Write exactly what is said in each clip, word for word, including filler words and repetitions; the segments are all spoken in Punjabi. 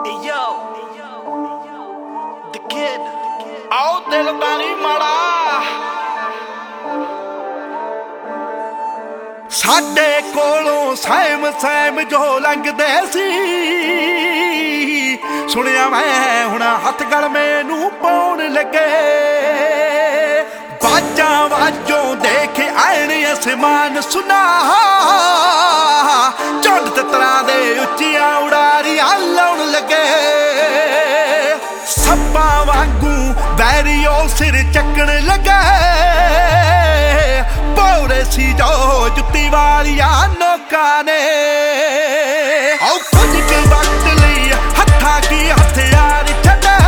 Yo, the kid. ਆਓ ਦਿਲ ਦਾ ਨੀ ਮਾੜਾ ਸਾਡੇ ਕੋਲੋਂ ਸੈਮ ਸੈਮ ਜੋ ਲੰਘਦੇ ਸੀ ਸੁਣਿਆ ਮੈਂ ਹੁਣ ਹੱਥ ਗਲ ਮੈਨੂੰ ਪਾਉਣ ਲੱਗੇ ਬਾਜਾਂ ਵਾਜੋਂ ਦੇਖ ਐਨ ਅਸਮਾਨ ਸੁਨਾ ਚੰਦ ਤਤਰਾਂ ਦੇ ਉੱਚੀਆਂ ਉਡਾਰੀਆਂ ਲਾਉਣ ਲੱਗੇ ਸੱਪਾਂ ਵਾਂਗੂ ਬੈਰੀਓ ਸਿਰ ਚੱਕਣ ਲੱਗੇ ਪੌੜੇ ਸੀ ਜੋ ਜੁੱਤੀ ਵਾਲੀਆਂ ਨੋਕਾਂ ਨੇ ਆਓ ਕੁਝ ਕੁ ਵਕਤ ਲਈ ਹੱਥਾਂ ਕੀ ਹਥਿਆਰ ਛੱਡੇ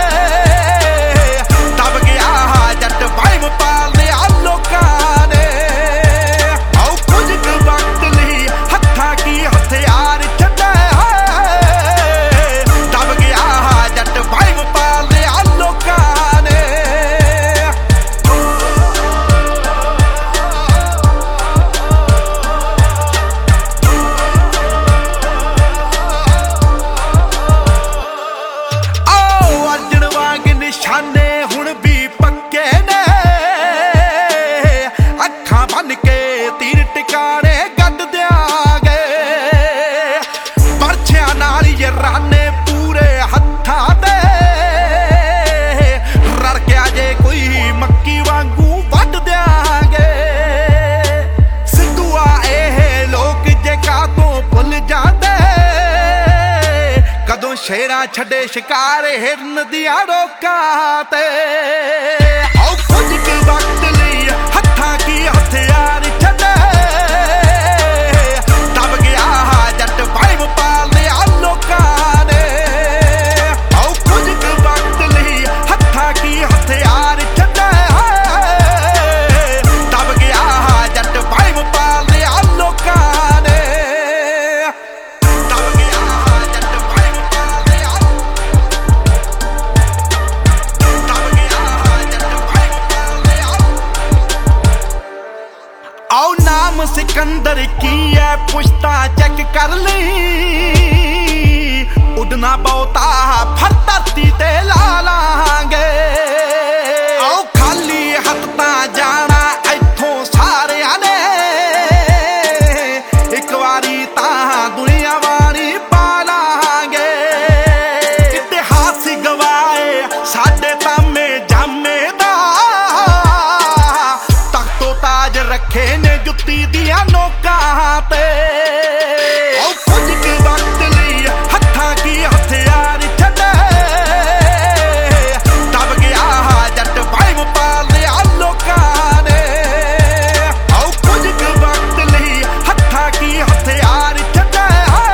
ਦਬ ਗਿਆ ਜੱਟ ਵਾਈਮ ਪਾਲਦੇ ਆ ਲੋਕਾਂ ਨੇ ਆਓ ਕੁਝ ਕੁ ਵਕਤ ਲਈ ਹੱਥਾਂ ਕੀ ਹਥਿਆਰ ਛੱਡੇ ਦਬ ਗਿਆ ਜੱਟ ਵਾਈਮ ਪਾਲਦੇ ਆ ਲੋਕਾਂ ਨੇ ਨਿਸ਼ਾਨੇ ਹੁਣ ਵੀ ਪੱਕੇ ਨੇ ਅੱਖਾਂ ਬੰਨ ਕੇ ਤੀਰ ਟਿਕਾਣੇ ਗੱਡ ਦਿਆਂਗੇ ਪਰਛਿਆਂ ਨਾਲ ਯਾਰਾਨੇ ਪੂਰੇ ਹੱਥਾਂ ਤੇ ਰੜ ਗਿਆ ਜੇ ਕੋਈ ਮੱਕੀ ਵਾਂਗੂ ਵੱਢ ਦਿਆਂਗੇ ਸਿੱਧੂਆ ਇਹ ਲੋਕ ਜੇ ਕਾਤੋਂ ਭੁੱਲ ਜਾਂਦੇ ਕਦੋਂ ਸ਼ੇਰਾਂ ਛੱਡੇ ਸ਼ਿਕਾਰ ਹਿਰਨ ਦੀਆਂ ਰੋਕਾਂ ਤੇ ਆਓ ਕੁਝ ਕੁ ਵਕਤ ਲਈ ਹੱਥਾਂ ਕੀ ਹਥਿਆਰ ਛੱਡੇ ਦਬ ਗਿਆ ਜੱਟ ਵਾਈਮ ਪਾਲਦੇ ਆ ਲੋਕਾਂ ਨੇ ਆਓ ਕੁਝ ਕੁ ਵਕਤ ਲਈ ਹੱਥਾਂ ਕੀ ਹਥਿਆਰ ਛੱਡੇ ਦਬ ਗਿਆ ਜੱਟ ਵਾਈਮ ਪਾਲਦੇ ਆ ਲੋਕਾਂ ਨੇ ਆਓ ਨਾਮ ਸਿਕੰਦਰ ਕੀ ਐ ਪੁੱਛਤਾ ਚੈੱਕ ਕਰ ਲਈ ਉਡਣਾ ਬਹੁਤਾ ਫਰ ਧਰਤੀ ਤੇ ਲਾ ਲਾਂਗੇ ਆਓ ਖਾਲੀ ਹੱਥ ਤਾਂ ਜਾਣਾ ਇੱਥੋਂ ਸਾਰਿਆਂ ਨੇ ਇੱਕ ਵਾਰੀ ਤਾਂ ਦੁਨੀਆ ਵਾਲੀ ਪਾ ਲਾਂਗੇ ਇਤਿਹਾਸ ਗਵਾਏ ਸਾਡੇ ਤਾਮੇ ਜਾਮੇ ਦਾ ਤਖਤੋ ਤਾਜ ਰੱਖੇ ਨੇ ਜੁੱਤੀ ਦੀਆਂ ਨੋਕਾਂ ਤੇ ਆਓ ਕੁਝ ਕੁ ਵਕਤ ਲਈ ਹੱਥਾਂ ਕੀ ਹਥਿਆਰ ਛੱਡੇ ਦਬ ਗਿਆ ਜੱਟ ਵਾਈਮ ਪਾਲਦੇ ਆ ਲੋਕਾਂ ਨੇ ਆਓ ਕੁਝ ਕੁ ਵਕਤ ਲਈ ਹੱਥਾਂ ਕੀ ਹਥਿਆਰ ਛੱਡੇ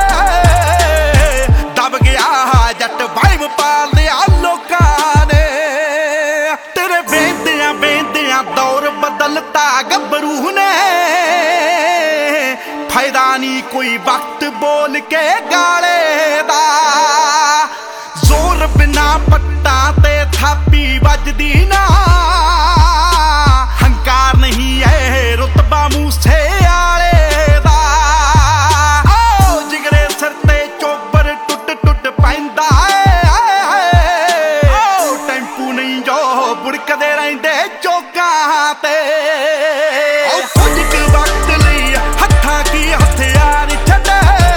ਦਬ ਗਿਆ ਜੱਟ ਵਾਈਮ ਪਾਲਦੇ ਆ ਲੋਕਾਂ ਨੇ ਤੇਰੇ ਬੇਂਦਿਆਂ ਬੇਂਦਿਆਂ ਦੌਰ ਬਦਲਤਾ ਗੱਭਰੂ ਨੇ ਫਾਇਦਾ ਨਹੀਂ ਕੋਈ ਵਕਤ ਬੋਲ ਕੇ ਗਾਲੇ ਦਾ ਜ਼ੋਰ ਬਿਨਾ ਪੱਟਾਂ ਤੇ ਥਾਪੀ ਵੱਜਦੀ ਨਾ ਹੰਕਾਰ ਨਹੀਂ ਇਹ ਰੁਤਬਾ ਮੂਸੇ ਵਾਲੇ ਦਾ ਆਓ ਜਿਗਰੇ ਸਿਰ ਤੇ ਚੋਬਰ ਟੁੱਟ ਟੁੱਟ ਪੈਂਦਾ ਆਓ ਟੈਂਪੂ ਨਹੀਂ ਜੋ ਬੁੜਕਦੇ ਰਹਿੰਦੇ ਚੌਕਾਂ ਤੇ ਆਓ ਕੁਝ ਕੁ ਵਕਤ ਲਈ ਹੱਥਾਂ ਕੀ ਹਥਿਆਰ ਛੱਡੇ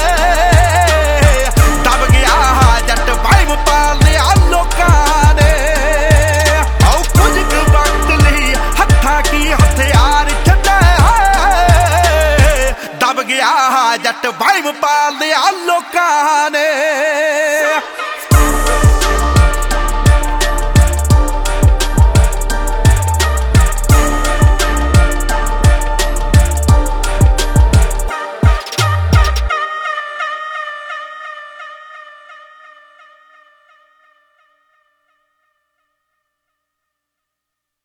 ਦਬ ਗਿਆ ਜੱਟ ਵਾਈਮ ਪਾਲਦੇ ਆ ਲੋਕਾਂ ਨੇ ਆਓ ਕੁਝ ਕੁ ਵਕਤ ਲਈ ਹੱਥਾਂ ਕੀ ਹਥਿਆਰ ਛੱਡੇ ਦਬ ਗਿਆ ਜੱਟ ਵਾਈਮ ਪਾਲਦੇ ਆ ਲੋਕਾਂ ਨੇ